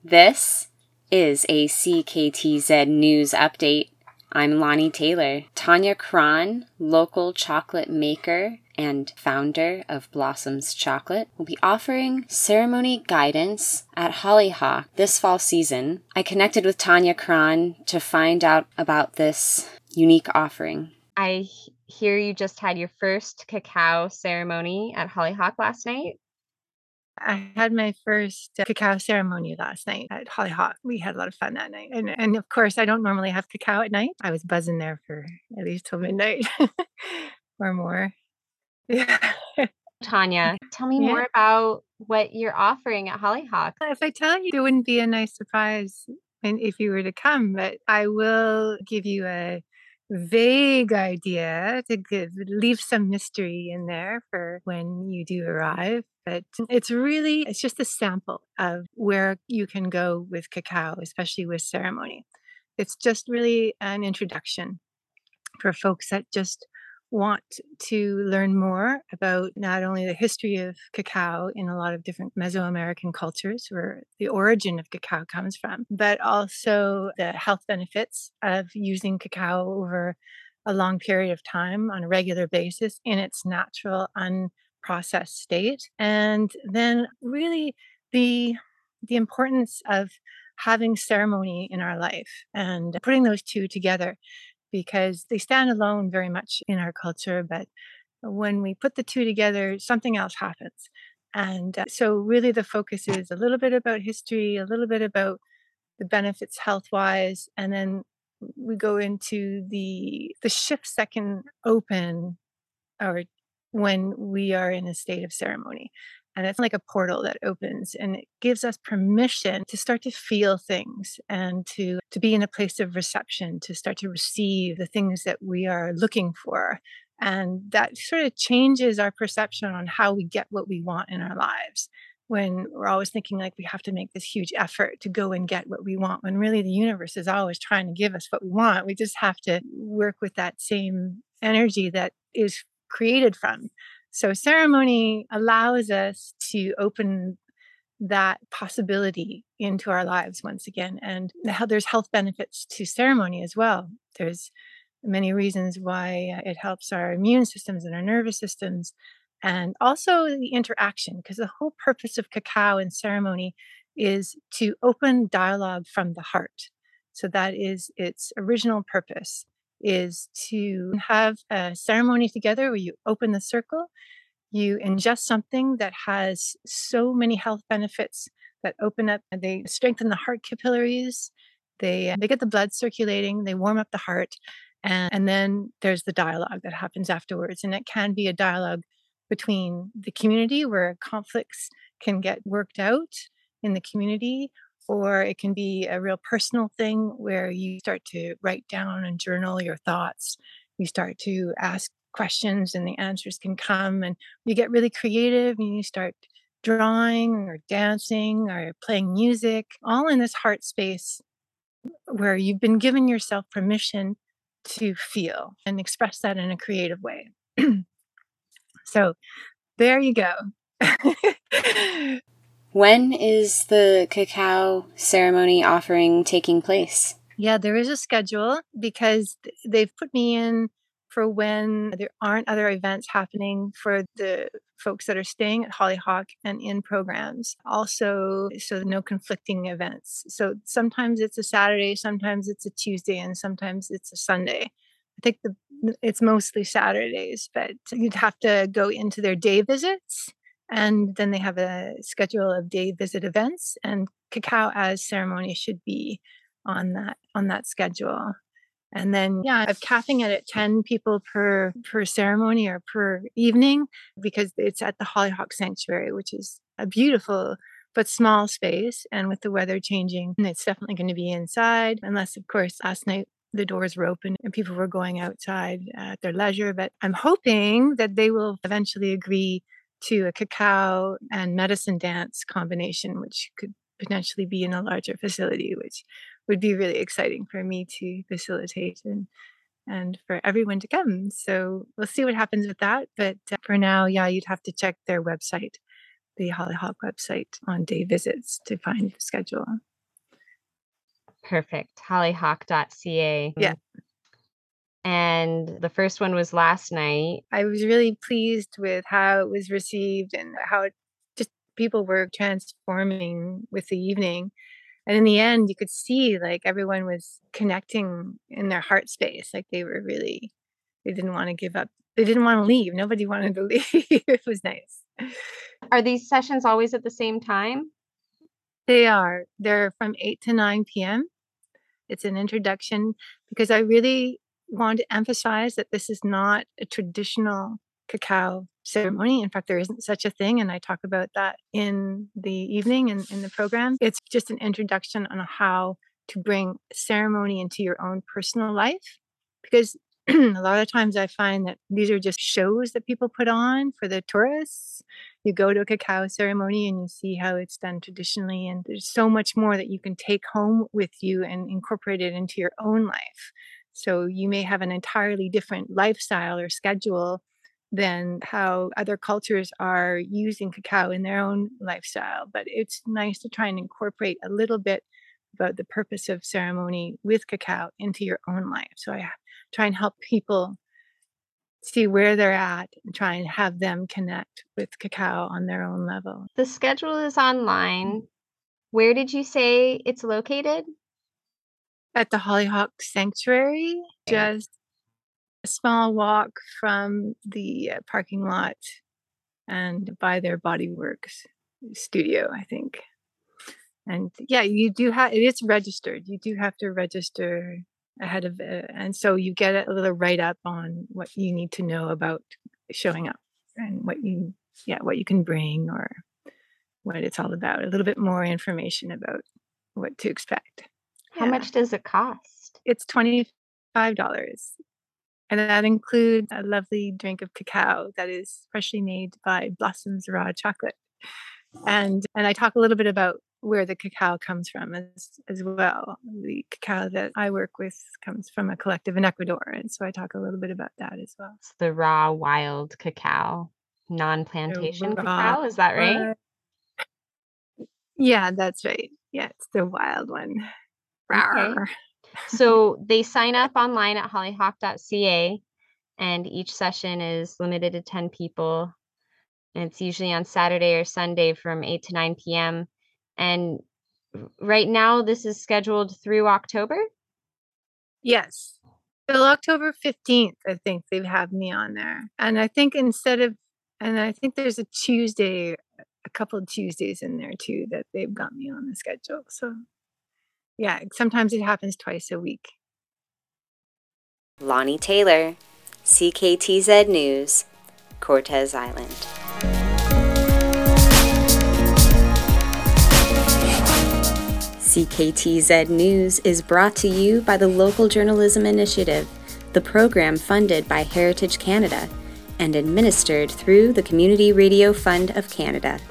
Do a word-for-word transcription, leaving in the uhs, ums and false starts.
This is a C K T Z News Update. I'm Lonnie Taylor. Tanya Cron, local chocolate maker and founder of Blossoms Chocolate, will be offering ceremony guidance at Hollyhock this fall season. I connected with Tanya Cron to find out about this unique offering. I hear you just had your first cacao ceremony at Hollyhock last night. I had my first uh, cacao ceremony last night at Hollyhock. We had a lot of fun that night. And, and of course, I don't normally have cacao at night. I was buzzing there for at least till midnight or more. Yeah. Tanya, tell me Yeah. more about what you're offering at Hollyhock. If I tell you, it wouldn't be a nice surprise and if you were to come, but I will give you a vague idea to give, leave some mystery in there for when you do arrive. But it's really, it's just a sample of where you can go with cacao, especially with ceremony. It's just really an introduction for folks that just want to learn more about not only the history of cacao in a lot of different Mesoamerican cultures where the origin of cacao comes from, but also the health benefits of using cacao over a long period of time on a regular basis in its natural, unprocessed state. And then really the the importance of having ceremony in our life and putting those two together because they stand alone very much in our culture. But when we put the two together, something else happens. And uh, so, really, the focus is a little bit about history, a little bit about the benefits health wise, and then we go into the the shifts that can open or when we are in a state of ceremony. And it's like a portal that opens and it gives us permission to start to feel things and to, to be in a place of reception, to start to receive the things that we are looking for. And that sort of changes our perception on how we get what we want in our lives. When we're always thinking like we have to make this huge effort to go and get what we want, when really the universe is always trying to give us what we want. We just have to work with that same energy that is created from. So, ceremony allows us to open that possibility into our lives once again. And how there's health benefits to ceremony as well. There's many reasons why it helps our immune systems and our nervous systems, and also the interaction, because the whole purpose of cacao and ceremony is to open dialogue from the heart. So, that is its original purpose is to have a ceremony together where you open the circle, you ingest something that has so many health benefits that open up, they strengthen the heart capillaries, they, they get the blood circulating, they warm up the heart, and, and then there's the dialogue that happens afterwards. And it can be a dialogue between the community where conflicts can get worked out in the community, or it can be a real personal thing where you start to write down and journal your thoughts. You start to ask questions and the answers can come, and you get really creative and you start drawing or dancing or playing music, all in this heart space where you've been given yourself permission to feel and express that in a creative way. So there you go. When is the cacao ceremony offering taking place? Yeah, there is a schedule because they've put me in for when there aren't other events happening for the folks that are staying at Hollyhock and in programs. Also, so no conflicting events. So sometimes it's a Saturday, sometimes it's a Tuesday, and sometimes it's a Sunday. I think the it's mostly Saturdays, but you'd have to go into their day visits. And then they have a schedule of day visit events, and cacao as ceremony should be on that on that schedule. And then yeah, I'm capping it at ten people per per ceremony or per evening because it's at the Hollyhock Sanctuary, which is a beautiful but small space. And with the weather changing, it's definitely going to be inside, unless of course last night the doors were open and people were going outside at their leisure. But I'm hoping that they will eventually agree to a cacao and medicine dance combination, which could potentially be in a larger facility, which would be really exciting for me to facilitate and and for everyone to come. So we'll see what happens with that. But uh, for now, yeah, you'd have to check their website, the Hollyhock website, on day visits to find the schedule. Perfect. hollyhock dot c a. Yeah. And the first one was last night. I was really pleased with how it was received and how it just people were transforming with the evening. And in the end, you could see like everyone was connecting in their heart space. Like they were really, they didn't want to give up. They didn't want to leave. Nobody wanted to leave. It was nice. Are these sessions always at the same time? They are. They're from eight to nine p.m. It's an introduction because I really want to emphasize that this is not a traditional cacao ceremony. In fact, there isn't such a thing. And I talk about that in the evening and in the program. It's just an introduction on how to bring ceremony into your own personal life. Because a lot of times I find that these are just shows that people put on for the tourists. You go to a cacao ceremony and you see how it's done traditionally. And there's so much more that you can take home with you and incorporate it into your own life. So you may have an entirely different lifestyle or schedule than how other cultures are using cacao in their own lifestyle. But it's nice to try and incorporate a little bit about the purpose of ceremony with cacao into your own life. So I try and help people see where they're at and try and have them connect with cacao on their own level. The schedule is online. Where did you say it's located? At the Hollyhock Sanctuary, just a small walk from the uh, parking lot and by their Bodyworks studio, I think. And yeah, you do have, it is registered. You do have to register ahead of it. And so you get a little write up on what you need to know about showing up and what you, yeah, what you can bring or what it's all about. A little bit more information about what to expect. How yeah. much does it cost? It's twenty-five dollars. And that includes a lovely drink of cacao that is freshly made by Blossom's Raw Chocolate. And and I talk a little bit about where the cacao comes from as, as well. The cacao that I work with comes from a collective in Ecuador. And so I talk a little bit about that as well. It's the raw, wild cacao, non-plantation cacao. Is that right? Uh, yeah, that's right. Yeah, it's the wild one. Okay. So they sign up online at hollyhock dot c a, and each session is limited to ten people. And it's usually on Saturday or Sunday from eight to nine p.m. And right now, this is scheduled through October? Yes. Till October fifteenth, I think they have me on there. And I think instead of, and I think there's a Tuesday, a couple of Tuesdays in there too, that they've got me on the schedule. So yeah, sometimes it happens twice a week. Lonnie Taylor, C K T Z News, Cortez Island. C K T Z News is brought to you by the Local Journalism Initiative, the program funded by Heritage Canada and administered through the Community Radio Fund of Canada.